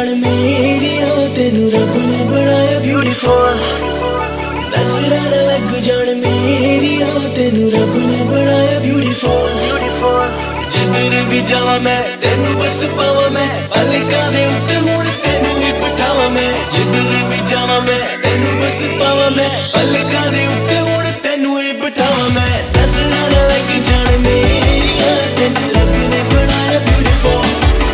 जान मेरी तेनू रब ने बनाया ब्यूटीफुल। नजरां ना लग जान मेरी तेनू रब ने बनाया ब्यूटीफुल। जिधर भी जावा मैं तेनू बस पावा मैं, पलकां दे उत्ते हुण तेनू ही बिठावा मैं। जिधर भी जावा मैं तेनू बस पावा मैं, पलकां दे उत्ते हुण तेनू ही बिठावा मैं। नजरां ना लग जान मेरी तेनू रब ने बनाया ब्यूटीफुल।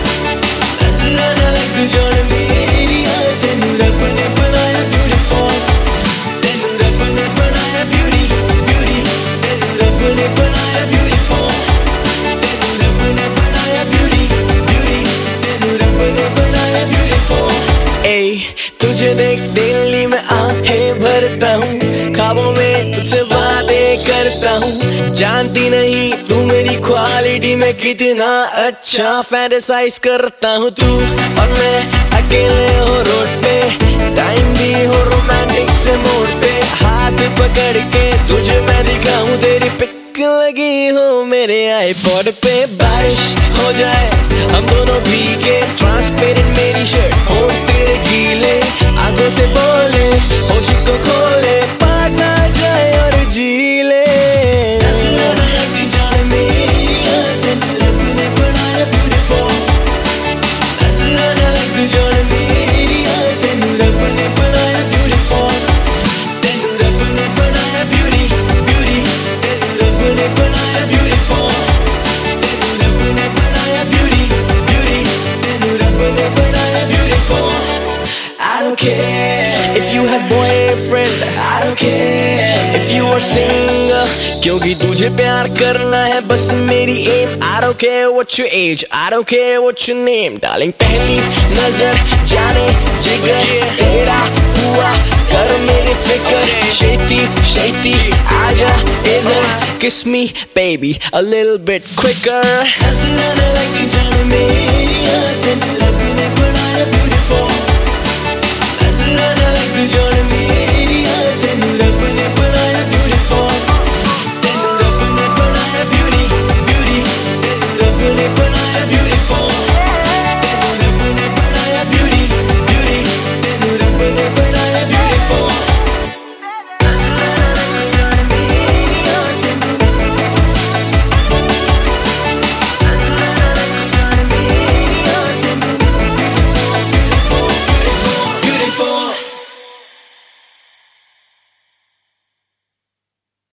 नजरां ना लग जान मेरी तेनू रब ने बनाया ब्यूटीफुल। तेनू रब ने बनाया ब्यूटी ब्यूटी, तेनू रब ने बनाया ब्यूटीफुल। तेनू रब ने बनाया ब्यूटी ब्यूटी, तेनू रब ने बनाया ब्यूटीफुल। ए तुझे देख दिल्ली में आहें भरता हूँ, ख्वाबों में तुझसे बातें करता हूँ। जानती नहीं तू मेरी क्वालिटी में कितना अच्छा फैंटेसाइज करता हूँ। तू और मैं अकेले हो रोड पे, टाइम भी हो रोमांटिक से मोड़ पे। हाथ पकड़ के तुझे मैं दिखाऊं, तेरी पिक लगी हो मेरे आईपॉड पे। बारिश हो जाए हम दोनों भीगे, ट्रांसपेरेंट मेरी शर्ट हो तेरे गीले। आंखों से बोले होश को खोले, पास आ जाए और जी ले। नजरां ना लग जान मेरी तेनू रब ने बनाया ब्यूटीफुल। नजरां ना लग जान मेरी तेनू रब ने बनाया ब्यूटीफुल। तेनू रब ने बनाया ब्यूटी ब्यूटी, तेनू रब ने बनाया ब्यूटीफुल। तेनू रब ने बनाया ब्यूटी ब्यूटी, तेनू रब ने बनाया beautiful. I don't care if you have boyfriend, I don't care if you are single, क्योंकि तुझे प्यार करना है बस मेरी aim। I don't care what your age, I don't care what your name, darling। पहली नजर जाने जिगर तेरा हुआ कर मेरे फिक्र। शेती शेती आजा इधर, kiss me baby a little bit quicker। नजरां ना लग जान मेरी तेनू